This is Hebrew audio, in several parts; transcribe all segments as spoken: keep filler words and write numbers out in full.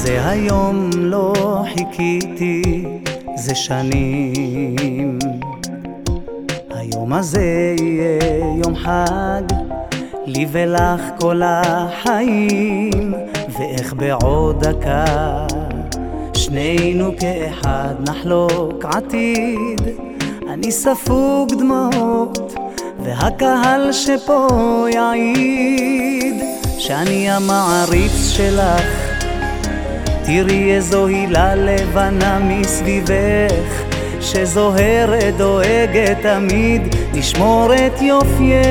זה היום לא חיכיתי, זה שנים. היום הזה יהיה יום חג לי ולך כל החיים, ואיך בעוד דקה שנינו כאחד נחלוק עתיד. אני ספוג דמעות והקהל שפה יעיד שאני המעריץ שלך. תראי איזו הילה לבנה מסביבך שזוהרת דואגת תמיד לשמור את יופייך,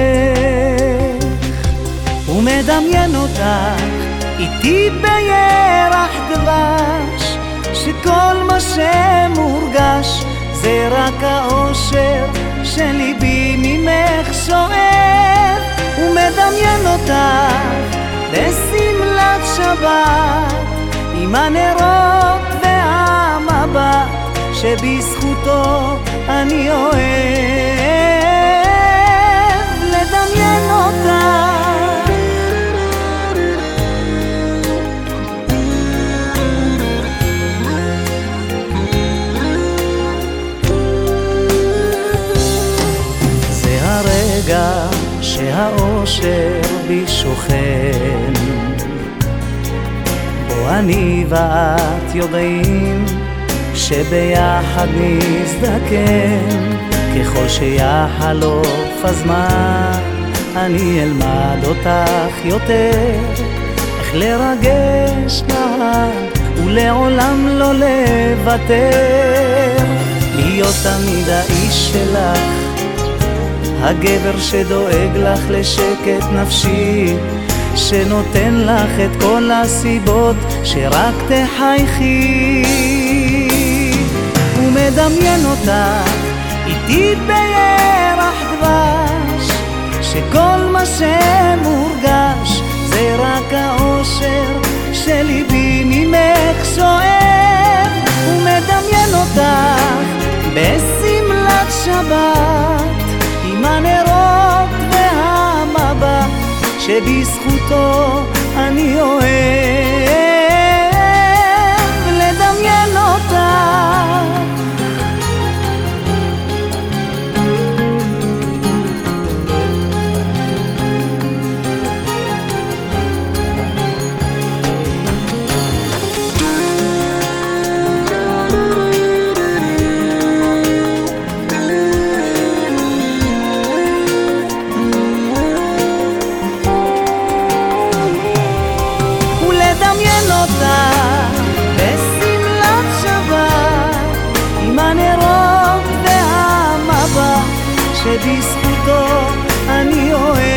ומדמיין אותך איתי בירח דבש, שכל מה שמורגש זה רק האושר שליבי ממך שואב. ומדמיין אותך בשמלת שבת עם הנרות והמבט שבזכותו אני אוהב לדמיין אותך. זה הרגע שהאושר בי שוכן, בו אני ואת יודעים שביחד נזדקן. ככל שיחלוף הזמן אני אלמד אותך יותר, איך לרגש לך ולעולם לא לוותר. להיות תמיד האיש שלך, הגבר שדואג לך לשקט נפשי, שנותן לך את כל הסיבות שרק תחייכי. ומדמיין אותך איתי בירח דבש, שכל מה שמורגש זה רק האושר שליבי ממך שואב. ומדמיין אותך בשמלת שבת עם הנרות והמבט שבזכותו אני אוהב לדמיין אותך. לדמיין אותך בשמלת שבת עם הנרות והמבט שבזכותו אני אוהב